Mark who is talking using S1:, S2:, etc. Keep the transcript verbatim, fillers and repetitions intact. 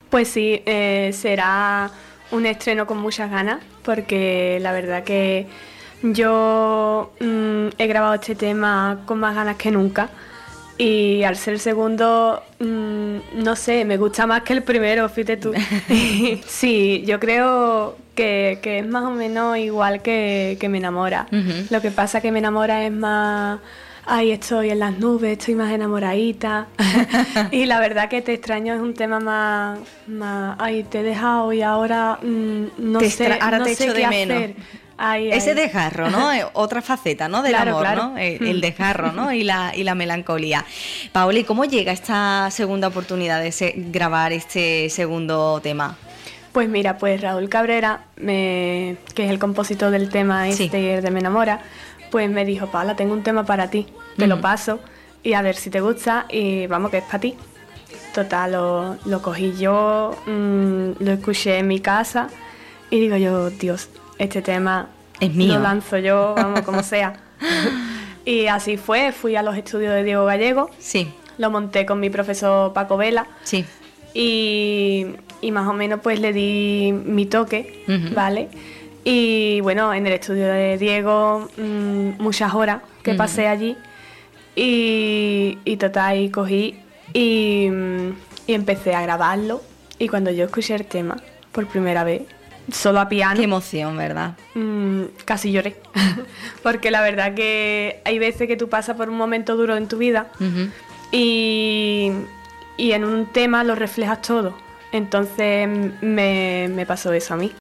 S1: Pues sí, eh, será un estreno con muchas ganas, porque la verdad que yo mm, he grabado este tema con más ganas que nunca. Y al ser el segundo, mmm, no sé, me gusta más que el primero, fíjate tú. Sí, yo creo que, que es más o menos igual que, que Me Enamora. Uh-huh. Lo que pasa que Me Enamora es más, ay, estoy en las nubes, estoy más enamoradita. Y la verdad que Te extraño es un tema más, más ay, te he dejado y ahora mmm, no
S2: te
S1: sé,
S2: extra- ahora
S1: no
S2: te
S1: sé
S2: echo
S1: qué
S2: de
S1: hacer.
S2: menos.
S1: Ay,
S2: Ese
S1: ay.
S2: desgarro, ¿no? Otra faceta, ¿no? Del
S1: claro,
S2: amor,
S1: claro.
S2: ¿no? El, el desgarro, ¿no? Y la, y la melancolía. Paola, ¿y cómo llega esta segunda oportunidad de se- grabar este segundo tema?
S1: Pues mira, pues Raúl Cabrera, me, que es el compositor del tema este sí. de Me Enamora, pues me dijo, Paola, tengo un tema para ti, te uh-huh. lo paso y a ver si te gusta y vamos que es para ti. Total, lo, lo cogí yo, mmm, lo escuché en mi casa y digo yo, Dios, este tema
S2: es mío.
S1: Lo lanzo yo, vamos, como sea. Y así fue, fui a los estudios de Diego Gallego.
S2: Sí.
S1: Lo monté con mi profesor Paco Vela.
S2: Sí.
S1: Y, y más o menos pues le di mi toque, uh-huh. ¿vale? Y bueno, en el estudio de Diego, mmm, muchas horas que uh-huh. pasé allí. Y, y total, y cogí y, y empecé a grabarlo. Y cuando yo escuché el tema por primera vez, solo a piano.
S2: Qué emoción, ¿verdad?
S1: Mmm, casi lloré. Porque la verdad que hay veces que tú pasas por un momento duro en tu vida uh-huh. y, y en un tema lo reflejas todo. Entonces me, me pasó eso a mí.